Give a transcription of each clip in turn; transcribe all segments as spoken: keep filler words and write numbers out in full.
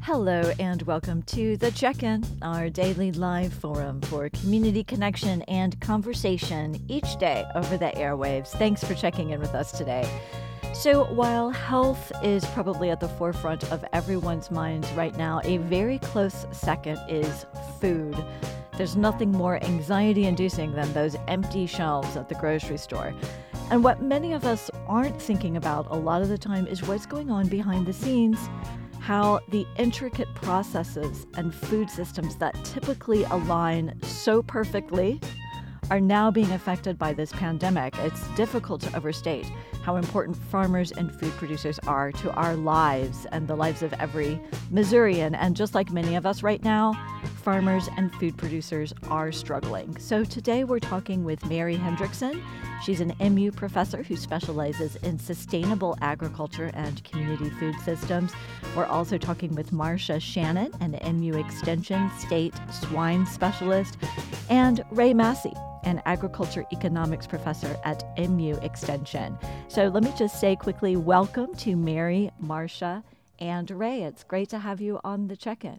Hello and welcome to The Check-In, our daily live forum for community connection and conversation each day over the airwaves. Thanks for checking in with us today. So while health is probably at the forefront of everyone's minds right now, a very close second is food. There's nothing more anxiety-inducing than those empty shelves at the grocery store. And what many of us aren't thinking about a lot of the time is what's going on behind the scenes, how the intricate processes and food systems that typically align so perfectly are now being affected by this pandemic. It's difficult to overstate how important farmers and food producers are to our lives and the lives of every Missourian. And just like many of us right now, farmers and food producers are struggling. So today we're talking with Mary Hendrickson. She's an M U professor who specializes in sustainable agriculture and community food systems. We're also talking with Marcia Shannon, an M U Extension state swine specialist, and Ray Massey, an agriculture economics professor at M U Extension. So let me just say quickly, welcome to Mary, Marcia, and Ray. It's great to have you on the check-in.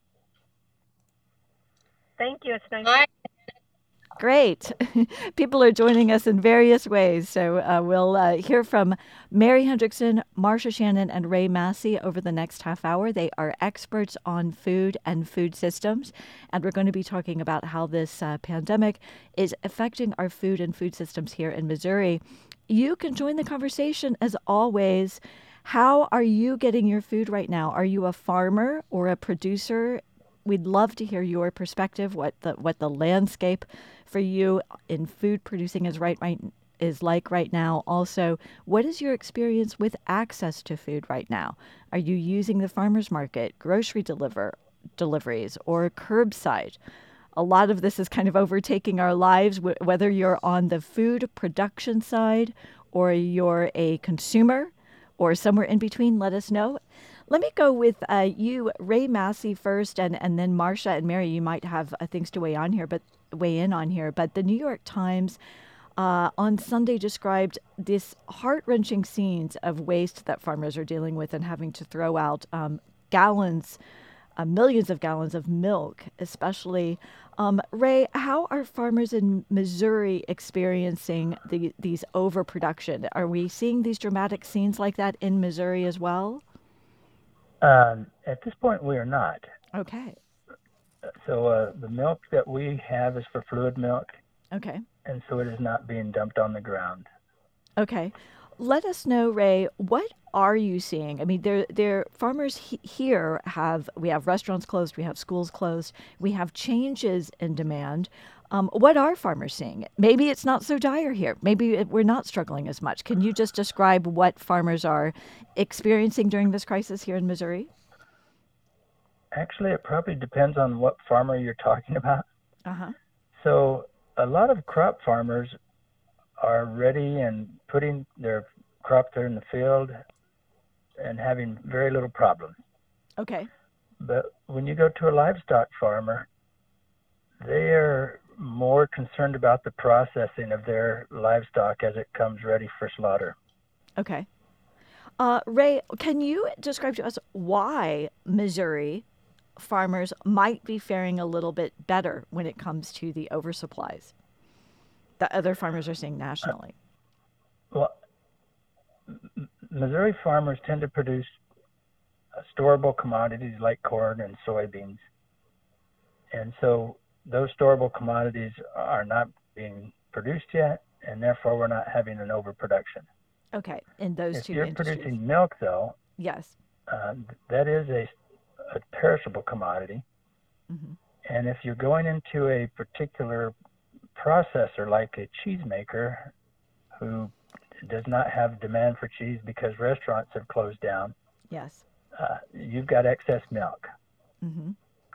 Thank you. It's nice. Hi. Great. People are joining us in various ways. So uh, we'll uh, hear from Mary Hendrickson, Marcia Shannon, and Ray Massey over the next half hour. They are experts on food and food systems. And we're going to be talking about how this uh, pandemic is affecting our food and food systems here in Missouri. You can join the conversation as always. How are you getting your food right now? Are you a farmer or a producer? We'd love to hear your perspective, what the what the landscape for you in food producing is right, right is like right now. Also, what is your experience with access to food right now? Are you using the farmers market, grocery deliver deliveries, or curbside? A lot of this is kind of overtaking our lives, wh- whether you're on the food production side or you're a consumer or somewhere in between. Let us know. Let me go with uh, you, Ray Massey, first, and, and then Marcia and Mary. You might have uh, things to weigh on here, but weigh in on here. But the New York Times uh, on Sunday described this heart-wrenching scenes of waste that farmers are dealing with and having to throw out um, gallons, uh, millions of gallons of milk, especially. Um, Ray, how are farmers in Missouri experiencing the, these overproduction? Are we seeing these dramatic scenes like that in Missouri as well? Um, at this point, we are not. Okay. So uh, the milk that we have is for fluid milk. Okay. And so it is not being dumped on the ground. Okay. Let us know, Ray, what are you seeing? I mean, there, there, farmers he- here have, we have restaurants closed, we have schools closed, we have changes in demand. Um, what are farmers seeing? Maybe it's not so dire here. Maybe it, we're not struggling as much. Can you just describe what farmers are experiencing during this crisis here in Missouri? Actually, it probably depends on what farmer you're talking about. Uh-huh. So a lot of crop farmers are ready and putting their crop there in the field and having very little problem. Okay. But when you go to a livestock farmer, they are more concerned about the processing of their livestock as it comes ready for slaughter. Okay. Uh, Ray, can you describe to us why Missouri farmers might be faring a little bit better when it comes to the oversupplies that other farmers are seeing nationally? Well, M- Missouri farmers tend to produce uh, storable commodities like corn and soybeans. And so those storable commodities are not being produced yet, and therefore we're not having an overproduction. Okay, in those if two you're industries. producing milk, though, yes, uh, that is a, a perishable commodity. mm-hmm. And if you're going into a particular processor like a cheesemaker who does not have demand for cheese because restaurants have closed down, yes, uh, you've got excess milk. mm-hmm.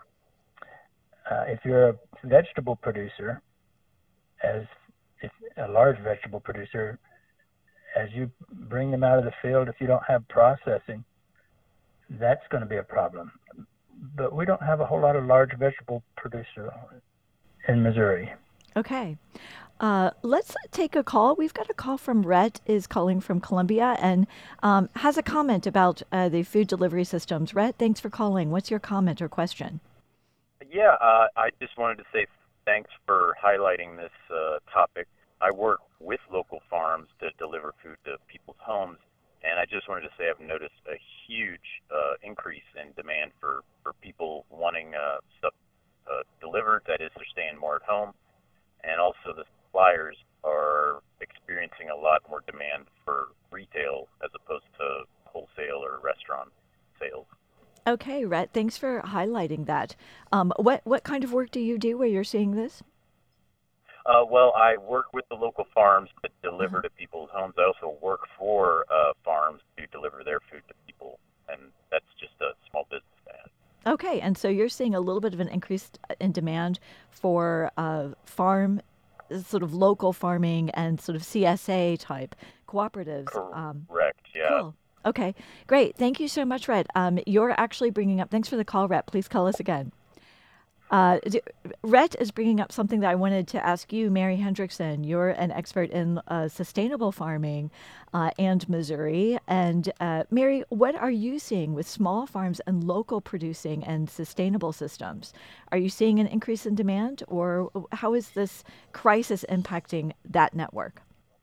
Uh, if you're a vegetable producer, as if a large vegetable producer, as you bring them out of the field, if you don't have processing, that's going to be a problem. But we don't have a whole lot of large vegetable producers in Missouri. Okay. Uh, let's take a call. We've got a call from Rhett is calling from Columbia and um, has a comment about uh, the food delivery systems. Rhett, thanks for calling. What's your comment or question? Yeah, uh, I just wanted to say thanks for highlighting this uh, topic. I work with local farms to deliver food to people's homes, and I just wanted to say I've noticed a huge uh, increase in demand for, for people wanting uh, stuff uh, delivered, that is, they're staying more at home, and also the suppliers are experiencing a lot more demand for retail as opposed to wholesale or restaurant sales. Okay, Rhett, thanks for highlighting that. Um, what what kind of work do you do where you're seeing this? Uh, well, I work with the local farms that Uh-huh. deliver to people's homes. I also work for uh, farms to deliver their food to people, and that's just a small business I have. Okay, and so you're seeing a little bit of an increase in demand for uh, farm, sort of local farming and sort of C S A type cooperatives. Um, Correct, yeah. cool. Okay, great. Thank you so much, Red. Um, you're actually bringing up, thanks for the call, Rhett. Please call us again. Uh, d- Rhett is bringing up something that I wanted to ask you, Mary Hendrickson. You're an expert in uh, sustainable farming uh, and Missouri. And uh, Mary, what are you seeing with small farms and local producing and sustainable systems? Are you seeing an increase in demand, or how is this crisis impacting that network?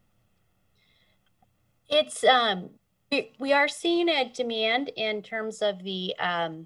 It's um we, we are seeing a demand in terms of the um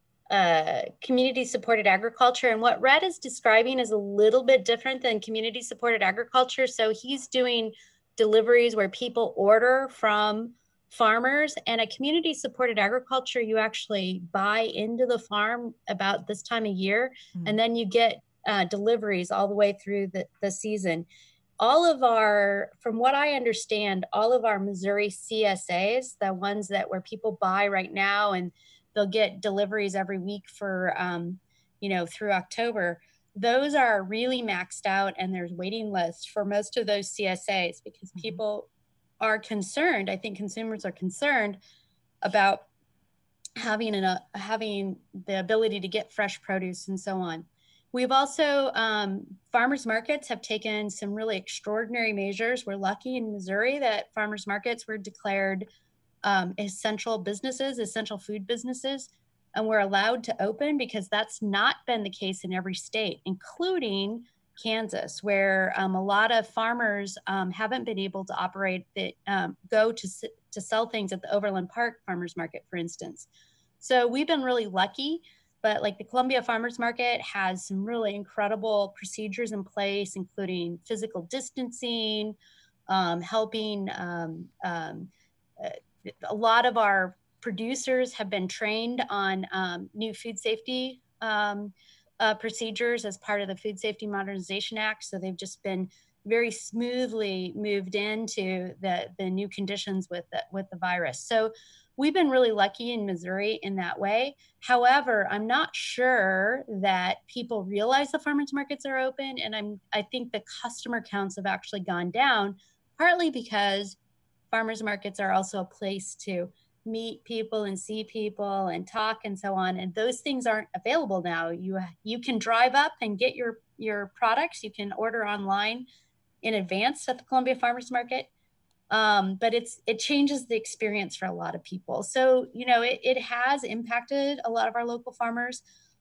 uh, community supported agriculture. And what Red is describing is a little bit different than community supported agriculture. So he's doing deliveries where people order from farmers, and a community supported agriculture, you actually buy into the farm about this time of year, and Mm. then you get uh, deliveries all the way through the, the season. All of our, from what I understand, all of our Missouri C S As, the ones that where people buy right now and they'll get deliveries every week for, um, you know, through October, those are really maxed out, and there's waiting lists for most of those C S As because Mhm. people are concerned. I think consumers are concerned about having an, uh, having the ability to get fresh produce and so on. We've also, um, farmers markets have taken some really extraordinary measures. We're lucky in Missouri that farmers markets were declared um, essential businesses, essential food businesses, and we're allowed to open because that's not been the case in every state, including Kansas, where um, a lot of farmers um, haven't been able to operate that um, go to to sell things at the Overland Park Farmers Market, for instance. So we've been really lucky, but like the Columbia Farmers Market has some really incredible procedures in place, including physical distancing, um, helping um, um, uh, a lot of our producers have been trained on um, new food safety um, uh, procedures as part of the Food Safety Modernization Act. So they've just been very smoothly moved into the, the new conditions with the, with the virus. So we've been really lucky in Missouri in that way. However, I'm not sure that people realize the farmers markets are open. And I'm, I think the customer counts have actually gone down, partly because farmers markets are also a place to meet people and see people and talk and so on, and those things aren't available now. You you can drive up and get your your products. You can order online in advance at the Columbia Farmers Market, um, but it's it changes the experience for a lot of people. So you know it, it has impacted a lot of our local farmers,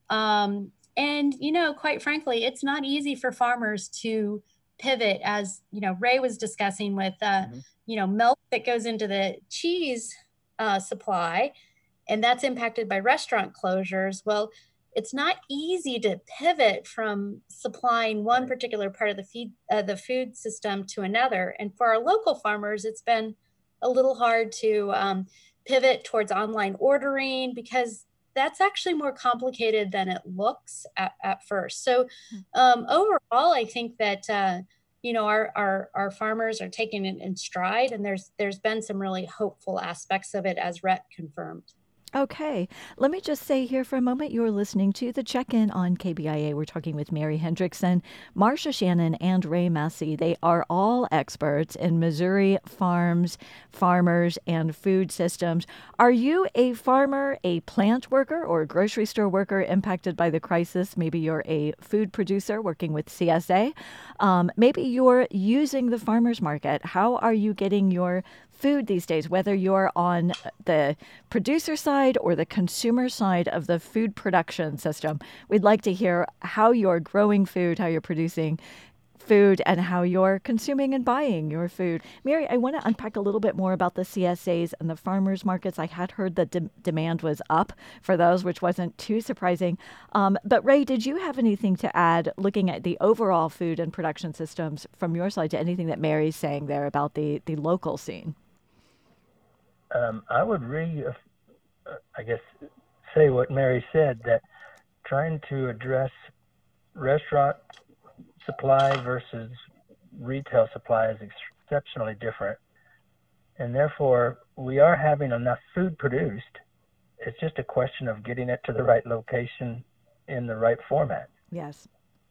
um, and you know quite frankly, it's not easy for farmers to pivot, as you know Ray was discussing with uh, Mm-hmm. you know milk that goes into the cheese uh, supply, and that's impacted by restaurant closures. Well, it's not easy to pivot from supplying one Right. particular part of the feed uh, the food system to another. And for our local farmers, it's been a little hard to um, pivot towards online ordering because that's actually more complicated than it looks at, at first. So um, overall, I think that uh, you know our, our our farmers are taking it in stride, and there's there's been some really hopeful aspects of it, as Rhett confirmed. Okay, let me just say here for a moment, you're listening to the check-in on K B I A. We're talking with Mary Hendrickson, Marcia Shannon, and Ray Massey. They are all experts in Missouri farms, farmers, and food systems. Are you a farmer, a plant worker, or a grocery store worker impacted by the crisis? Maybe you're a food producer working with C S A. Um, maybe you're using the farmer's market. How are you getting your food these days, whether you're on the producer side or the consumer side of the food production system? We'd like to hear how you're growing food, how you're producing food, and how you're consuming and buying your food. Mary, I want to unpack a little bit more about the C S As and the farmers markets. I had heard that de- demand was up for those, which wasn't too surprising. Um, but Ray, did you have anything to add looking at the overall food and production systems from your side to anything that Mary's saying there about the, the local scene? Um, I would re, uh, I guess, say what Mary said, that trying to address restaurant supply versus retail supply is exceptionally different. And therefore, we are having enough food produced. It's just a question of getting it to the right location in the right format. Yes.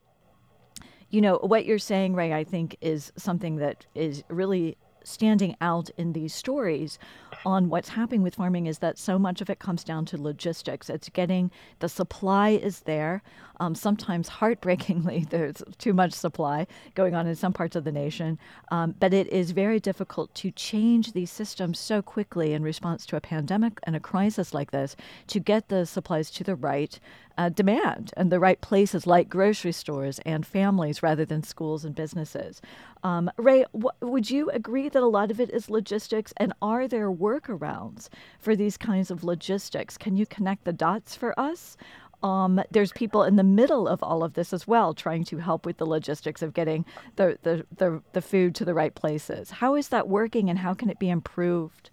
You know, what you're saying, Ray, I think is something that is really standing out in these stories on what's happening with farming is that so much of it comes down to logistics. It's getting the supply is there. Um, sometimes heartbreakingly, there's too much supply going on in some parts of the nation. Um, but it is very difficult to change these systems so quickly in response to a pandemic and a crisis like this to get the supplies to the right uh, demand and the right places like grocery stores and families rather than schools and businesses. Um, Ray, w- would you agree that a lot of it is logistics? And are there workarounds for these kinds of logistics? Can you connect the dots for us? Um, there's people in the middle of all of this as well, trying to help with the logistics of getting the, the, the, the food to the right places. How is that working and how can it be improved?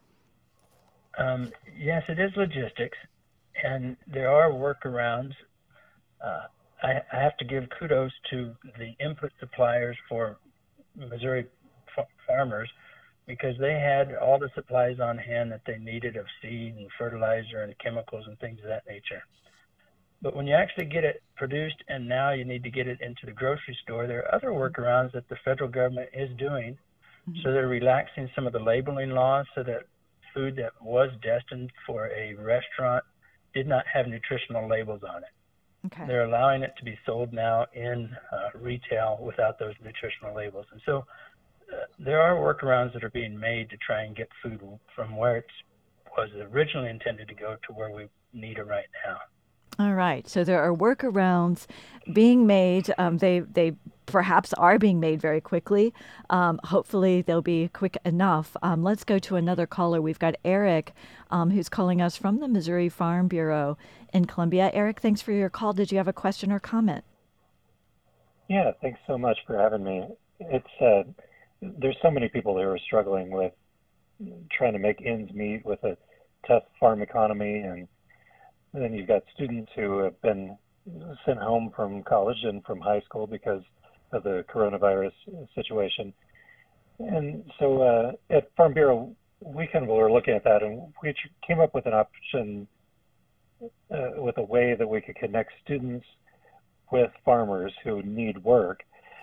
Um, yes, it is logistics, and there are workarounds. Uh, I, I have to give kudos to the input suppliers for Missouri f- farmers because they had all the supplies on hand that they needed of seed and fertilizer and chemicals and things of that nature. But when you actually get it produced and now you need to get it into the grocery store, there are other workarounds that the federal government is doing. Mm-hmm. So they're relaxing some of the labeling laws so that food that was destined for a restaurant did not have nutritional labels on it. Okay. They're allowing it to be sold now in uh, retail without those nutritional labels. And so uh, there are workarounds that are being made to try and get food from where it was originally intended to go to where we need it right now. All right. So there are workarounds being made. Um, they they perhaps are being made very quickly. Um, hopefully they'll be quick enough. Um, let's go to another caller. We've got Eric, um, who's calling us from the Missouri Farm Bureau in Columbia. Eric, thanks for your call. Did you have a question or comment? Yeah, thanks so much for having me. It's uh, there's so many people who are struggling with trying to make ends meet with a tough farm economy, and And then you've got students who have been sent home from college and from high school because of the coronavirus situation. And so uh, at Farm Bureau, we kind of were looking at that, and we came up with an option uh, with a way that we could connect students with farmers who need work.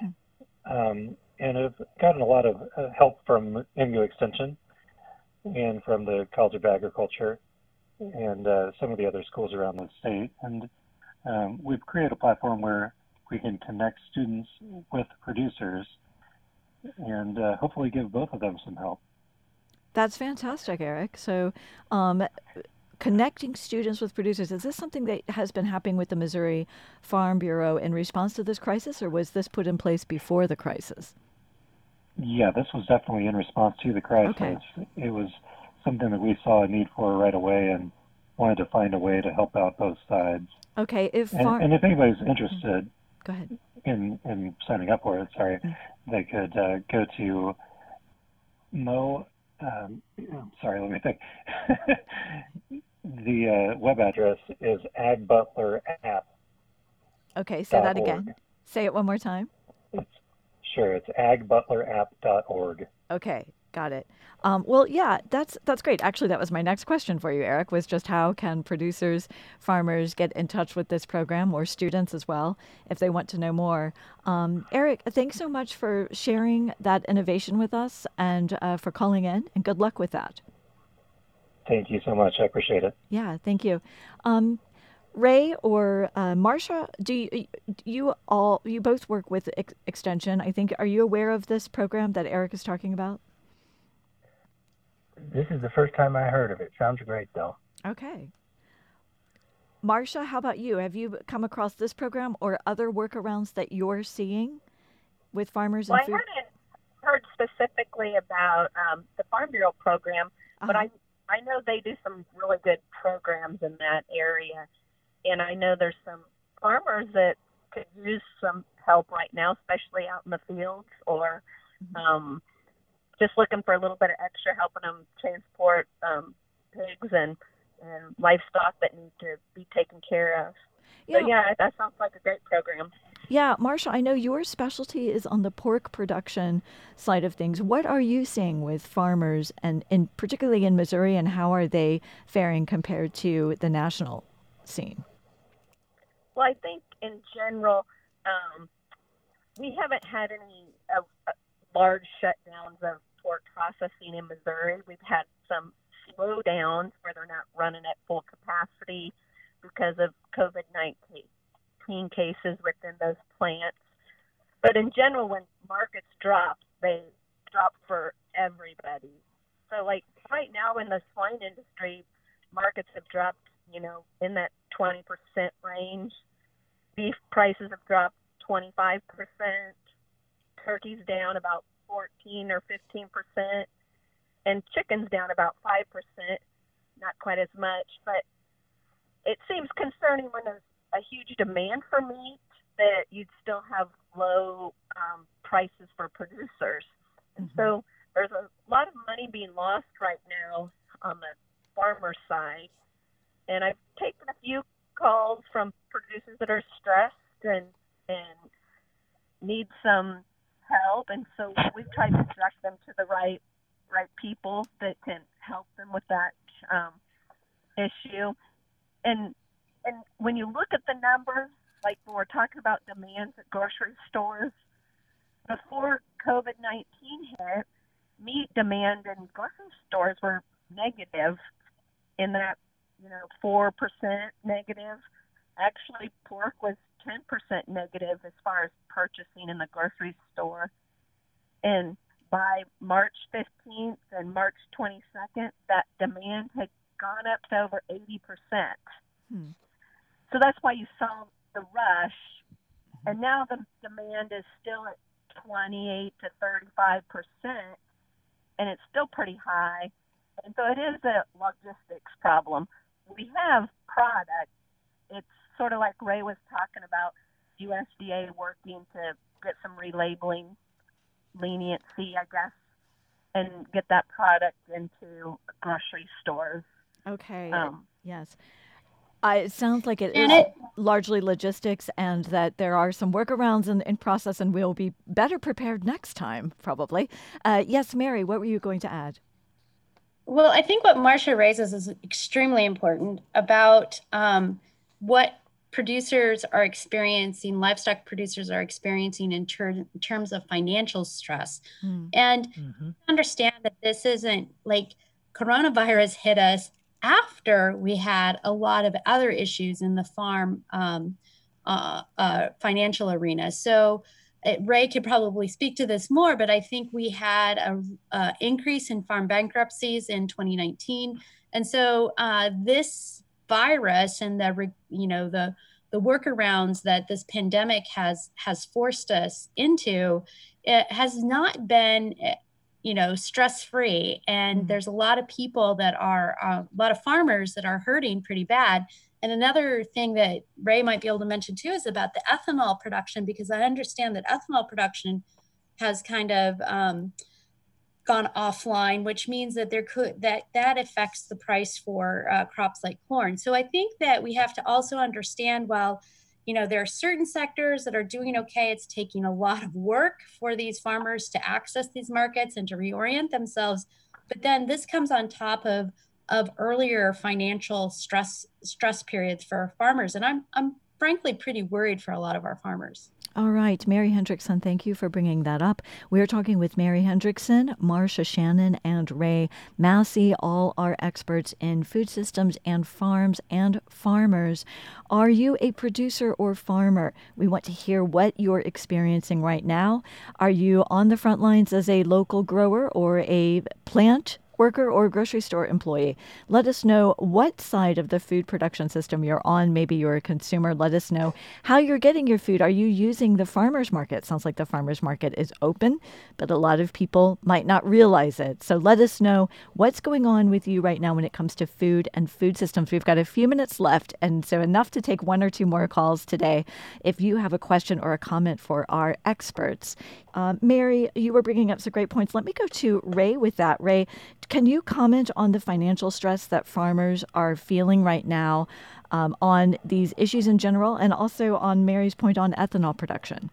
Um, and have gotten a lot of uh, help from M U Extension and from the College of Agriculture and uh, some of the other schools around the state. And um, we've created a platform where we can connect students with producers and uh, hopefully give both of them some help. That's fantastic, Eric. So um, connecting students with producers, is this something that has been happening with the Missouri Farm Bureau in response to this crisis, or was this put in place before the crisis? Yeah, this was definitely in response to the crisis. Okay. It was something that we saw a need for right away and wanted to find a way to help out both sides. Okay. If far- and, and if anybody's interested Go ahead. in in signing up for it, sorry, mm-hmm. they could uh, go to Mo. Um, sorry, let me think. The uh, web address is ag butler app. Okay, say that again. Say it one more time. It's, sure, it's ag butler app dot org. Okay. Got it. Um, well, yeah, that's that's great. Actually, that was my next question for you, Eric, was just how can producers, farmers get in touch with this program, or students as well, if they want to know more. Um, Eric, thanks so much for sharing that innovation with us and uh, for calling in, and good luck with that. Thank you so much. I appreciate it. Yeah, thank you. Um, Ray or uh, Marsha, do you, you all you both work with ex- Extension? I think. Are you aware of this program that Eric is talking about? This is the first time I heard of it. Sounds great, though. Okay. Marsha, how about you? Have you come across this program or other workarounds that you're seeing with farmers Well, and food? I hadn't heard specifically about um, the Farm Bureau program, uh-huh. but I I know they do some really good programs in that area. And I know there's some farmers that could use some help right now, especially out in the fields, or um, just looking for a little bit of extra, helping them transport um, pigs and, and livestock that need to be taken care of. Yeah. So, yeah, that sounds like a great program. Yeah, Marsha, I know your specialty is on the pork production side of things. What are you seeing with farmers, and, and particularly in Missouri, and how are they faring compared to the national scene? Well, I think in general, um, we haven't had any uh, uh, large shutdowns of pork processing in Missouri. We've had some slowdowns where they're not running at full capacity because of COVID nineteen cases within those plants. But in general, when markets drop, they drop for everybody. So, like right now in the swine industry, markets have dropped, you know, in that twenty percent range. Beef prices have dropped twenty-five percent. Turkey's down about fourteen or fifteen percent. And chicken's down about five percent. Not quite as much. But it seems concerning when there's a huge demand for meat that you'd still have low um, prices for producers. And mm-hmm. so there's a lot of money being lost right now on the farmer side. And I've taken a few calls from producers that are stressed and and need some help, and so we've tried to direct them to the right right people that can help them with that um, issue. And and when you look at the numbers, like when we're talking about demands at grocery stores, before COVID nineteen hit, meat demand in grocery stores were negative in that, you know, four percent negative. Actually, pork was ten percent negative as far as purchasing in the grocery store. And by March fifteenth and March twenty-second, that demand had gone up to over eighty percent. Hmm. So that's why you saw the rush. And now the demand is still at twenty-eight to thirty-five percent, and it's still pretty high. And so it is a logistics problem. We have product. It's sort of like Ray was talking about, U S D A working to get some relabeling leniency, I guess, and get that product into grocery stores. Okay. Um, yes. I, it sounds like it is it, largely logistics, and that there are some workarounds in, in process, and we'll be better prepared next time, probably. Uh, yes, Mary, what were you going to add? Well, I think what Marsha raises is extremely important about um, what producers are experiencing, livestock producers are experiencing in, ter- in terms of financial stress. Mm. And mm-hmm. understand that this isn't like coronavirus hit us after we had a lot of other issues in the farm um, uh, uh, financial arena. So it, Ray could probably speak to this more, but I think we had a, a increase in farm bankruptcies in twenty nineteen. And so uh, this virus and the, you know, the, the workarounds that this pandemic has, has forced us into, it has not been, you know, stress-free. And mm-hmm. there's a lot of people that are, uh, a lot of farmers that are hurting pretty bad. And another thing that Ray might be able to mention too is about the ethanol production, because I understand that ethanol production has kind of um, gone offline, which means that there could that that affects the price for uh, crops like corn. So I think that we have to also understand, while you know, there are certain sectors that are doing okay. It's taking a lot of work for these farmers to access these markets and to reorient themselves. But then this comes on top of of earlier financial stress stress periods for farmers. And I'm I'm frankly pretty worried for a lot of our farmers. All right, Mary Hendrickson, thank you for bringing that up. We're talking with Mary Hendrickson, Marcia Shannon, and Ray Massey. All are experts in food systems and farms and farmers. Are you a producer or farmer? We want to hear what you're experiencing right now. Are you on the front lines as a local grower or a plant worker or grocery store employee? Let us know what side of the food production system you're on. Maybe you're a consumer. Let us know how you're getting your food. Are you using the farmer's market? Sounds like the farmer's market is open, but a lot of people might not realize it. So let us know what's going on with you right now when it comes to food and food systems. We've got a few minutes left, and so enough to take one or two more calls today. If you have a question or a comment for our experts. Uh, Mary, you were bringing up some great points. Let me go to Ray with that. Ray, can you comment on the financial stress that farmers are feeling right now, um, on these issues in general, and also on Mary's point on ethanol production?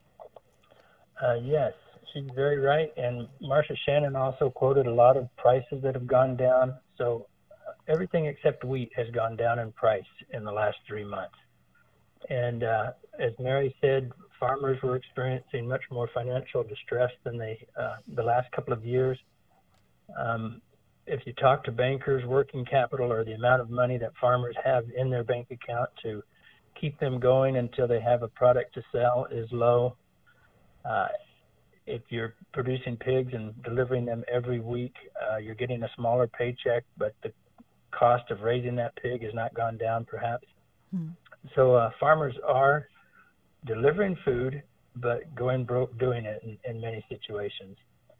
Uh, yes, she's very right. And Marcia Shannon also quoted a lot of prices that have gone down. So uh, everything except wheat has gone down in price in the last three months. And uh, as Mary said, farmers were experiencing much more financial distress than they uh, the last couple of years. Um, if you talk to bankers, working capital, or the amount of money that farmers have in their bank account to keep them going until they have a product to sell is low. Uh, if you're producing pigs and delivering them every week, uh, you're getting a smaller paycheck, but the cost of raising that pig has not gone down, perhaps. Hmm. So uh, farmers are delivering food, but going broke doing it in, in many situations.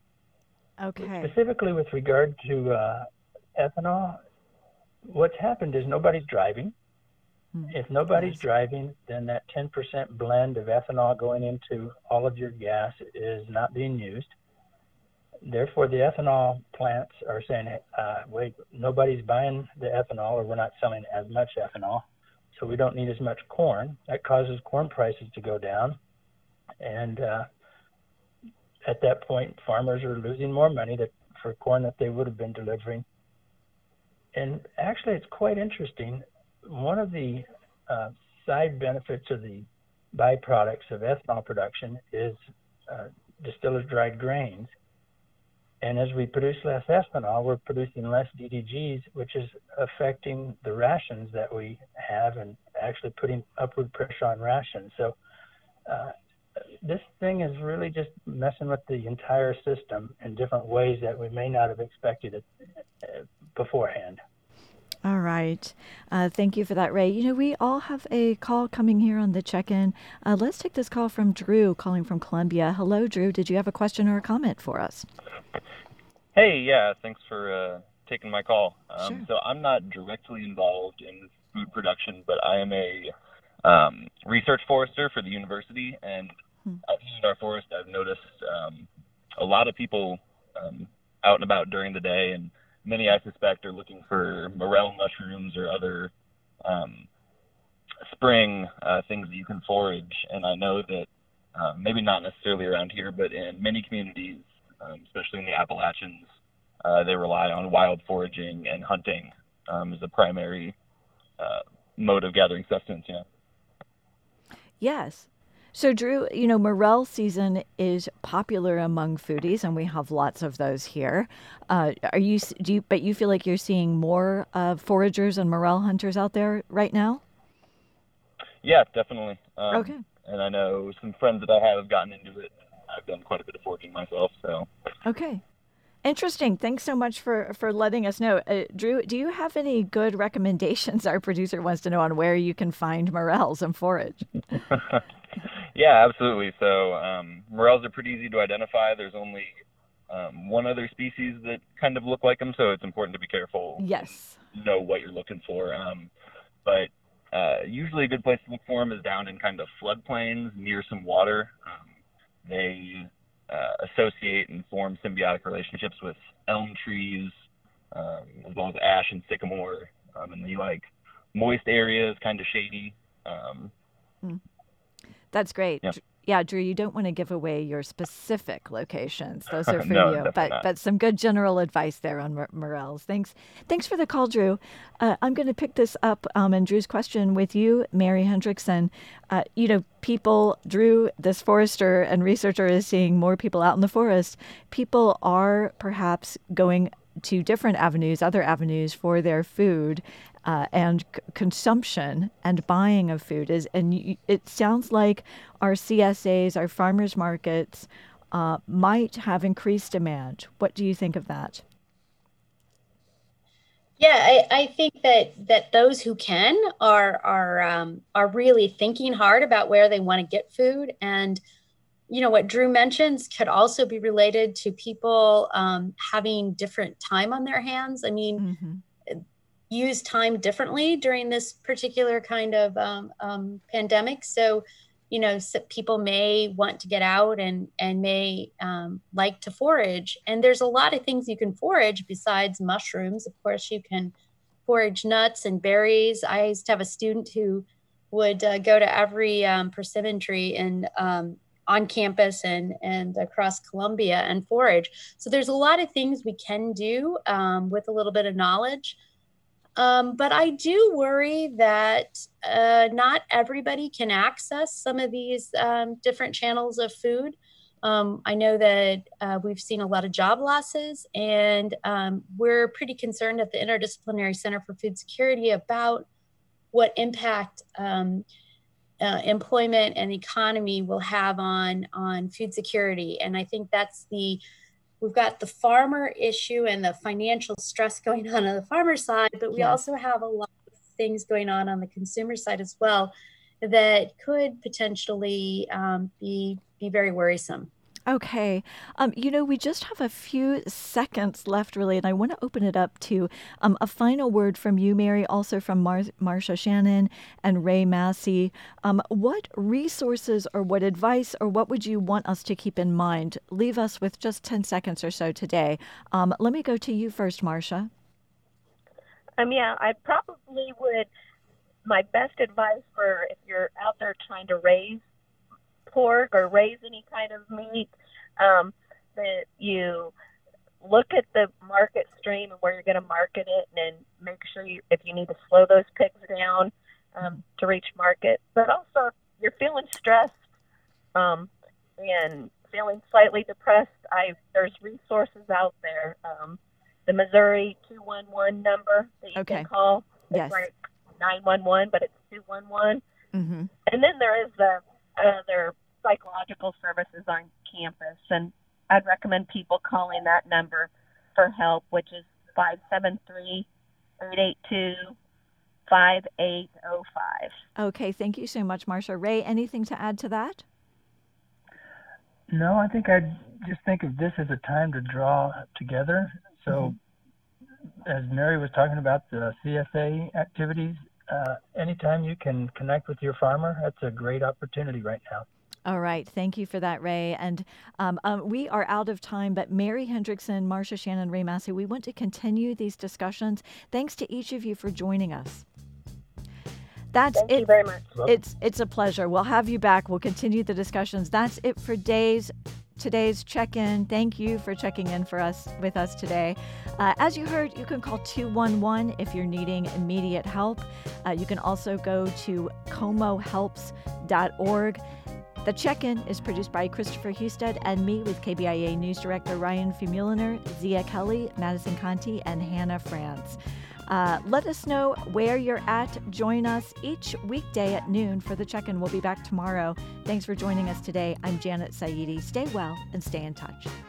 Okay. Specifically with regard to uh, ethanol, what's happened is nobody's driving. Hmm. If nobody's yes. driving, then that ten percent blend of ethanol going into all of your gas is not being used. Therefore, the ethanol plants are saying, uh, wait, nobody's buying the ethanol, or we're not selling as much ethanol, so we don't need as much corn. That causes corn prices to go down. And uh, at that point, farmers are losing more money that, for corn that they would have been delivering. And actually, it's quite interesting. One of the uh, side benefits of the byproducts of ethanol production is uh, distillers' dried grains. And as we produce less ethanol, we're producing less D D Gs, which is affecting the rations that we have and actually putting upward pressure on rations. So uh, this thing is really just messing with the entire system in different ways that we may not have expected it uh, beforehand. All right. Uh, thank you for that, Ray. You know, we all have a call coming here on the check-in. Uh, let's take this call from Drew, calling from Columbia. Hello, Drew. Did you have a question or a comment for us? Hey, yeah, thanks for uh, taking my call. Um, sure. So I'm not directly involved in food production, but I am a um, research forester for the university, and hmm. out in our forest, I've noticed um, a lot of people um, out and about during the day, and many, I suspect, are looking for morel mushrooms or other um, spring uh, things that you can forage. And I know that uh, maybe not necessarily around here, but in many communities, um, especially in the Appalachians, uh, they rely on wild foraging and hunting um, as a primary uh, mode of gathering sustenance. Yeah. Yes. So, Drew, you know, morel season is popular among foodies, and we have lots of those here. Uh, are you, do you, but you feel like you're seeing more uh, foragers and morel hunters out there right now? Yeah, definitely. Um, okay. And I know some friends that I have have gotten into it. I've done quite a bit of foraging myself, so. Okay. Interesting. Thanks so much for, for letting us know. Uh, Drew, do you have any good recommendations our producer wants to know on where you can find morels and forage? Yeah, absolutely. So um, morels are pretty easy to identify. There's only um, one other species that kind of look like them, so it's important to be careful. Yes. And know what you're looking for. Um, but uh, usually a good place to look for them is down in kind of floodplains near some water. Um, they uh, associate and form symbiotic relationships with elm trees, um, as well as ash and sycamore. Um, and they like moist areas, kind of shady. Um, Mm. That's great. Yeah. Yeah, Drew, you don't want to give away your specific locations. Those are for No, you. definitely But not. but some good general advice there on Mor- Morels. Thanks. Thanks for the call, Drew. Uh, I'm going to pick this up um, and Drew's question with you, Mary Hendrickson. Uh, you know, people, Drew, this forester and researcher is seeing more people out in the forest. People are perhaps going to different avenues, other avenues for their food. Uh, and c- consumption and buying of food is, and y- it sounds like our C S As, our farmers markets, uh, might have increased demand. What do you think of that? Yeah, I, I think that that those who can are are um, are really thinking hard about where they want to get food, and you know what Drew mentions could also be related to people um, having different time on their hands. I mean. Mm-hmm. Use time differently during this particular kind of um, um, pandemic. So, you know, so people may want to get out and and may um, like to forage. And there's a lot of things you can forage besides mushrooms. Of course, you can forage nuts and berries. I used to have a student who would uh, go to every um, persimmon tree and um, on campus and and across Columbia and forage. So there's a lot of things we can do um, with a little bit of knowledge. Um, but I do worry that uh, not everybody can access some of these um, different channels of food. Um, I know that uh, we've seen a lot of job losses, and um, we're pretty concerned at the Interdisciplinary Center for Food Security about what impact um, uh, employment and economy will have on, on food security. And I think that's the We've got the farmer issue and the financial stress going on on the farmer side, but we Yes. also have a lot of things going on on the consumer side as well that could potentially um, be be very worrisome. Okay. Um, you know, we just have a few seconds left, really, and I want to open it up to um, a final word from you, Mary, also from Mar- Marsha Shannon and Ray Massey. Um, what resources or what advice or what would you want us to keep in mind? Leave us with just ten seconds or so today. Um, let me go to you first, Marsha. Um, yeah, I probably would, my best advice for if you're out there trying to raise pork or raise any kind of meat, um, that you look at the market stream and where you're going to market it, and make sure you, if you need to slow those pigs down um, to reach market. But also, if you're feeling stressed um, and feeling slightly depressed, I there's resources out there. Um, the Missouri two one one number that you Okay. can call. Yes. It's like nine one one, but it's two one one. Mm-hmm. And then there is the other psychological services on campus, and I'd recommend people calling that number for help, which is five seven three, eight eight two, five eight zero five. Okay. Thank you so much, Marsha. Ray, anything to add to that? No, I think I'd just think of this as a time to draw together. So mm-hmm. as Mary was talking about the C S A activities, uh, anytime you can connect with your farmer, that's a great opportunity right now. All right. Thank you for that, Ray. And um, um, we are out of time, but Mary Hendrickson, Marsha Shannon, Ray Massey, we want to continue these discussions. Thanks to each of you for joining us. That's Thank it. you very much. It's it's a pleasure. We'll have you back. We'll continue the discussions. That's it for days. Today's check-in. Thank you for checking in for us with us today. Uh, as you heard, you can call two one one if you're needing immediate help. Uh, you can also go to como helps dot org. The check-in is produced by Christopher Husted and me, with K B I A News Director Ryan Fumuliner, Zia Kelly, Madison Conti, and Hannah France. Uh, let us know where you're at. Join us each weekday at noon for the check-in. We'll be back tomorrow. Thanks for joining us today. I'm Janet Saidi. Stay well and stay in touch.